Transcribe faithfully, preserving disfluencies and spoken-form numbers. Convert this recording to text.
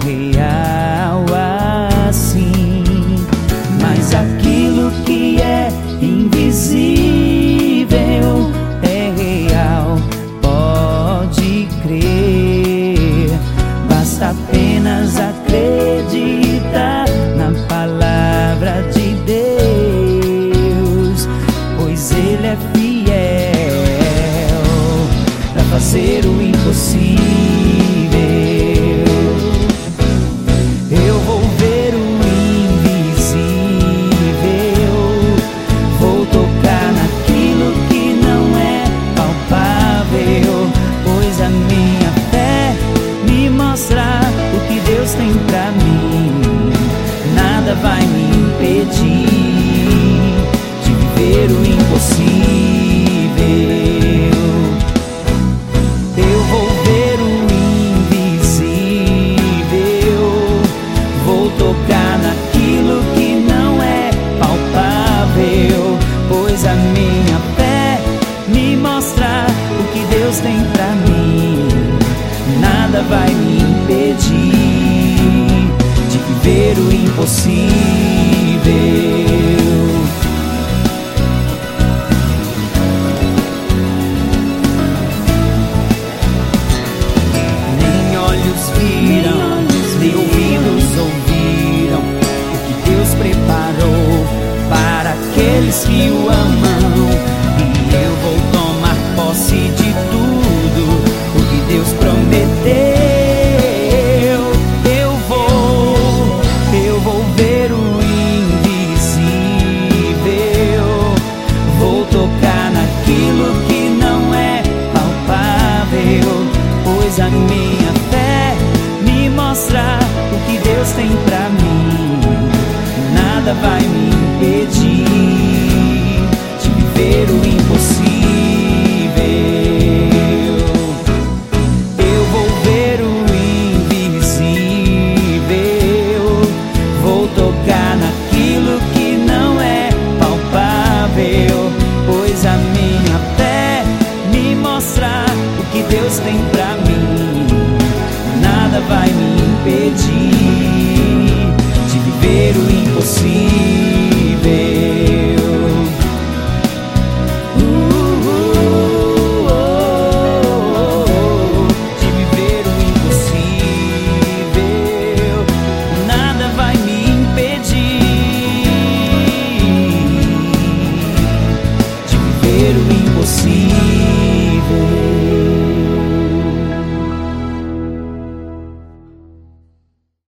real assim. Mas aquilo que é invisível é real, pode crer. Basta apenas acreditar na palavra de Deus, pois Ele é fiel para fazer o impossível. Eu vou ver o invisível, vou tocar naquilo que não é palpável, pois a minha fé me mostra o que Deus tem pra mim. Nada vai me impedir de viver o impossível. Eu vou ver o invisível, vou tocar naquilo que não é palpável, pois a minha fé me mostra o que Deus tem pra mim. Nada vai me impedir de viver o impossível. Nem olhos viram, nem ouvidos ouviram o que Deus preparou para aqueles que o amam. E eu vou tomar posse de tudo o que Deus prometeu. Eu vou, eu vou ver o invisível, vou tocar naquilo que não é palpável, pois a minha fé me mostra o que Deus tem pra mim. Nada vai me impedir de viver o impossível. Eu vou ver o invisível, vou tocar naquilo que não é palpável, pois a minha fé me mostra o que Deus tem pra mim. Nada vai me impedir de viver o impossível.